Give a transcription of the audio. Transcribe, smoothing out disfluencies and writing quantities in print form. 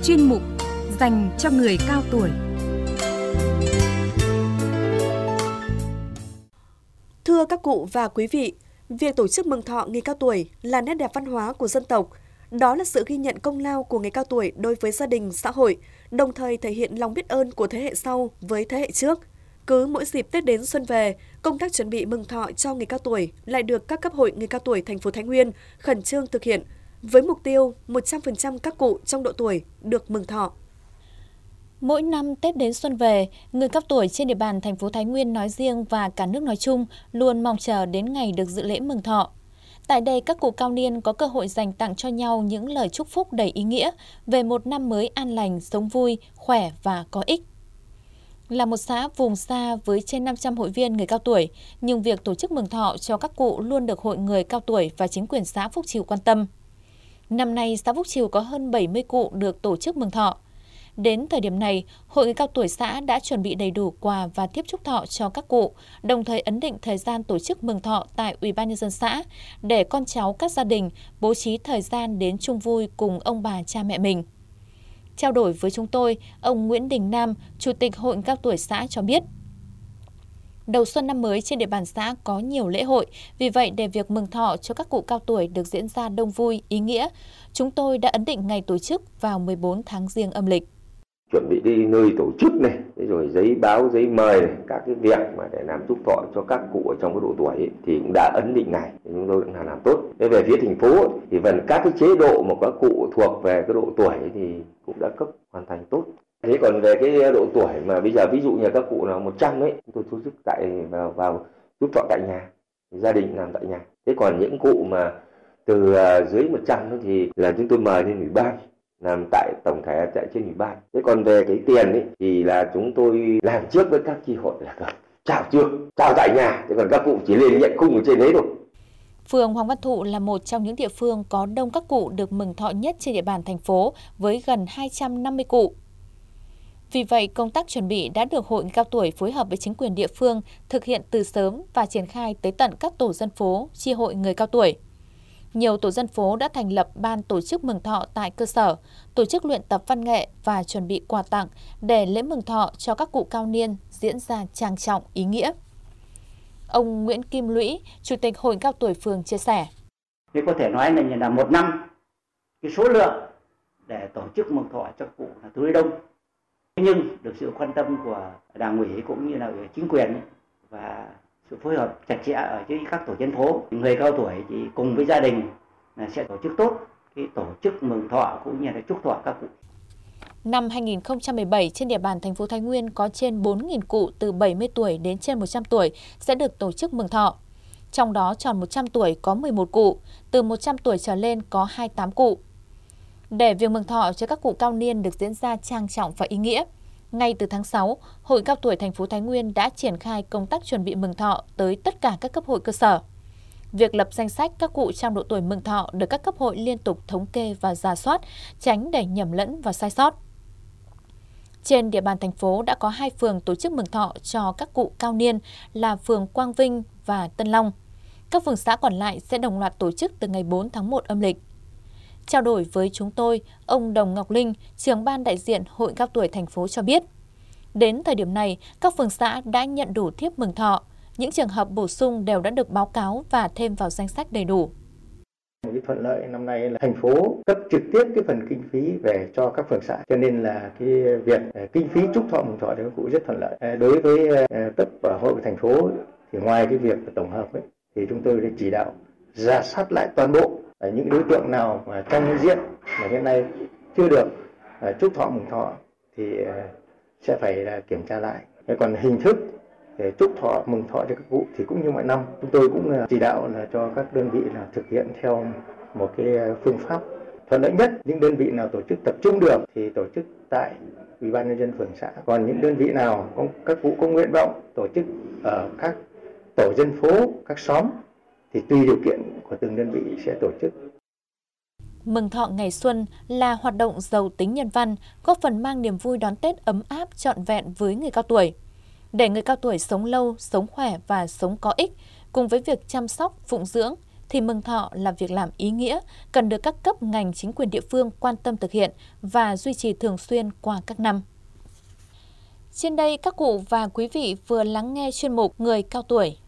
chuyên mục dành cho người cao tuổi. Thưa các cụ và quý vị, việc tổ chức mừng thọ người cao tuổi là nét đẹp văn hóa của dân tộc. Đó là sự ghi nhận công lao của người cao tuổi đối với gia đình, xã hội, đồng thời thể hiện lòng biết ơn của thế hệ sau với thế hệ trước. Cứ mỗi dịp Tết đến xuân về, công tác chuẩn bị mừng thọ cho người cao tuổi lại được các cấp hội người cao tuổi thành phố Thái Nguyên khẩn trương thực hiện, với mục tiêu 100% các cụ trong độ tuổi được mừng thọ. Mỗi năm Tết đến xuân về, người cao tuổi trên địa bàn thành phố Thái Nguyên nói riêng và cả nước nói chung luôn mong chờ đến ngày được dự lễ mừng thọ. Tại đây, các cụ cao niên có cơ hội dành tặng cho nhau những lời chúc phúc đầy ý nghĩa về một năm mới an lành, sống vui, khỏe và có ích. Là một xã vùng xa với trên 500 hội viên người cao tuổi, nhưng việc tổ chức mừng thọ cho các cụ luôn được Hội người cao tuổi và chính quyền xã Phúc Trìu quan tâm. Năm nay, xã Phúc Trìu có hơn 70 cụ được tổ chức mừng thọ. Đến thời điểm này, Hội người cao tuổi xã đã chuẩn bị đầy đủ quà và tiếp chúc thọ cho các cụ, đồng thời ấn định thời gian tổ chức mừng thọ tại Ủy ban nhân dân xã để con cháu các gia đình bố trí thời gian đến chung vui cùng ông bà cha mẹ mình. Trao đổi với chúng tôi, ông Nguyễn Đình Nam, Chủ tịch Hội người cao tuổi xã cho biết, đầu xuân năm mới trên địa bàn xã có nhiều lễ hội, vì vậy để việc mừng thọ cho các cụ cao tuổi được diễn ra đông vui, ý nghĩa, chúng tôi đã ấn định ngày tổ chức vào 14 tháng Giêng âm lịch. Chuẩn bị đi nơi tổ chức này, rồi giấy báo, giấy mời này, các cái việc mà để làm chúc thọ cho các cụ ở trong cái độ tuổi ấy, thì cũng đã ấn định ngày, thì chúng tôi cũng làm tốt. Thế về phía thành phố thì phần các cái chế độ mà các cụ thuộc về cái độ tuổi ấy, thì cũng đã cấp hoàn thành tốt. Thế còn về cái độ tuổi mà bây giờ ví dụ như các cụ nào 100 ấy, chúng tôi tổ chức vào chúc thọ tại nhà, gia đình làm tại nhà. Thế còn những cụ mà từ dưới 100 thì là chúng tôi mời lên ủy ban làm tại tổng thể tại trên ủy ban. Thế còn về cái tiền ấy thì là chúng tôi làm trước với các chi hội là chào trước, chào tại nhà, thế còn các cụ chỉ lên nhận khung ở trên đấy thôi. Phường Hoàng Văn Thụ là một trong những địa phương có đông các cụ được mừng thọ nhất trên địa bàn thành phố với gần 250 cụ. Vì vậy, công tác chuẩn bị đã được Hội người cao tuổi phối hợp với chính quyền địa phương thực hiện từ sớm và triển khai tới tận các tổ dân phố, chi hội người cao tuổi. Nhiều tổ dân phố đã thành lập ban tổ chức mừng thọ tại cơ sở, tổ chức luyện tập văn nghệ và chuẩn bị quà tặng để lễ mừng thọ cho các cụ cao niên diễn ra trang trọng, ý nghĩa. Ông Nguyễn Kim Lũy, Chủ tịch Hội cao tuổi phường chia sẻ. Có thể nói là một năm cái số lượng để tổ chức mừng thọ cho cụ là tương đối đông. Nhưng được sự quan tâm của Đảng ủy cũng như là chính quyền và sự phối hợp chặt chẽ ở dưới các tổ dân phố, người cao tuổi thì cùng với gia đình là sẽ tổ chức tốt cái tổ chức mừng thọ cũng như là chúc thọ các cụ. Năm 2017, trên địa bàn thành phố Thái Nguyên có trên 4.000 cụ từ 70 tuổi đến trên 100 tuổi sẽ được tổ chức mừng thọ. Trong đó tròn 100 tuổi có 11 cụ, từ 100 tuổi trở lên có 28 cụ. Để việc mừng thọ cho các cụ cao niên được diễn ra trang trọng và ý nghĩa, ngay từ tháng 6, Hội cao tuổi thành phố Thái Nguyên đã triển khai công tác chuẩn bị mừng thọ tới tất cả các cấp hội cơ sở. Việc lập danh sách các cụ trong độ tuổi mừng thọ được các cấp hội liên tục thống kê và rà soát, tránh để nhầm lẫn và sai sót. Trên địa bàn thành phố đã có 2 phường tổ chức mừng thọ cho các cụ cao niên là phường Quang Vinh và Tân Long. Các phường xã còn lại sẽ đồng loạt tổ chức từ ngày 4 tháng 1 âm lịch. Trao đổi với chúng tôi, ông Đồng Ngọc Linh, trưởng ban đại diện Hội cao tuổi thành phố cho biết, đến thời điểm này, các phường xã đã nhận đủ thiếp mừng thọ. Những trường hợp bổ sung đều đã được báo cáo và thêm vào danh sách đầy đủ. Cái thuận lợi năm nay là thành phố cấp trực tiếp cái phần kinh phí về cho các phường xã, cho nên là cái việc kinh phí chúc thọ mừng thọ thì cũng rất thuận lợi. Đối với cấp và hội của thành phố thì ngoài cái việc tổng hợp ấy, thì chúng tôi đã chỉ đạo rà soát lại toàn bộ những đối tượng nào mà trong diện mà hiện nay chưa được chúc thọ mừng thọ thì sẽ phải kiểm tra lại. Còn hình thức để chúc thọ mừng thọ cho các cụ thì cũng như mọi năm, chúng tôi cũng chỉ đạo là cho các đơn vị là thực hiện theo một cái phương pháp thuận lợi nhất. Những đơn vị nào tổ chức tập trung được thì tổ chức tại Ủy ban nhân dân phường xã. Còn những đơn vị nào các cụ có nguyện vọng tổ chức ở các tổ dân phố, các xóm thì tùy điều kiện của từng đơn vị sẽ tổ chức. Mừng thọ ngày xuân là hoạt động giàu tính nhân văn, góp phần mang niềm vui đón Tết ấm áp trọn vẹn với người cao tuổi. Để người cao tuổi sống lâu, sống khỏe và sống có ích, cùng với việc chăm sóc, phụng dưỡng, thì mừng thọ là việc làm ý nghĩa, cần được các cấp ngành chính quyền địa phương quan tâm thực hiện và duy trì thường xuyên qua các năm. Trên đây, các cụ và quý vị vừa lắng nghe chuyên mục Người cao tuổi.